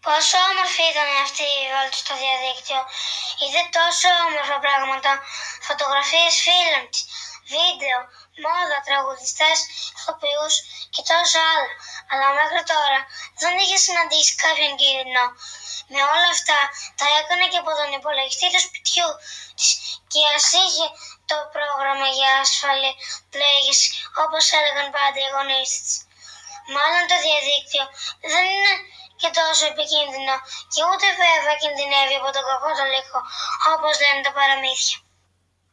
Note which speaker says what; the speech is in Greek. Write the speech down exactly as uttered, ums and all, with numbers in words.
Speaker 1: Πόσο όμορφη ήταν αυτή η βόλτα στο διαδίκτυο. Είδε τόσο όμορφα πράγματα, φωτογραφίες φίλων της, βίντεο, μόδα, τραγουδιστές, ηθοποιούς και τόσα άλλα. Αλλά μέχρι τώρα δεν είχε συναντήσει κάποιον κίνδυνο. Με όλα αυτά τα έκανε και από τον υπολογιστή του σπιτιού της και ας είχε το πρόγραμμα για ασφαλή πλοήγηση, όπως έλεγαν πάντα οι γονείς της. Μάλλον το διαδίκτυο δεν είναι και τόσο επικίνδυνο και ούτε βέβαια κινδυνεύει από τον κακό το λύκο, όπως λένε τα παραμύθια.